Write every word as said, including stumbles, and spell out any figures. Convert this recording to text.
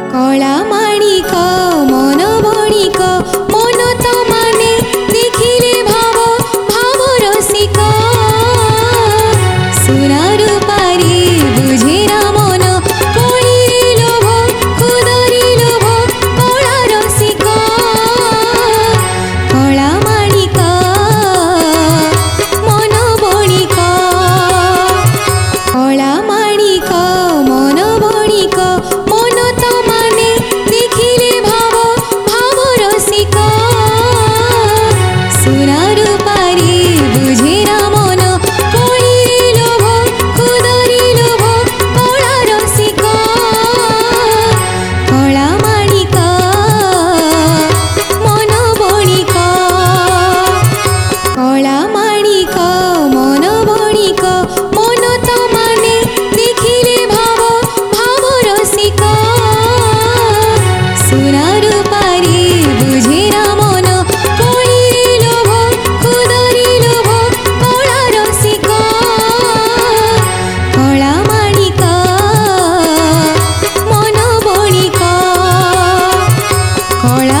কলা মাণিক মন বণিক মন তো মানে দেখিলে ভাব ভাব রসিক সোনা রূপারে বুঝে না মন কলিরে লোভ ক্ষুদরে লোভ কলা রসিক কলা মাণিক মন বণিক কলা মাণিক মন বণিক মন তো মানে দেখিলে ভাব ভাব রসিক সোনা রূপারে বুঝে না মন কলিরে লোভ ক্ষুদরে লোভ কলা রসিক কলা মাণিক মন বণিক কলা মাণিক মন বণিক মন তো মানে দেখিলে ভাব ভাব রসিক সোনা রূপারে বুঝে না মন কলিরে লোভ ক্ষুদরে লোভ কলা রসিক কলা মাণিক মন বণিক কলা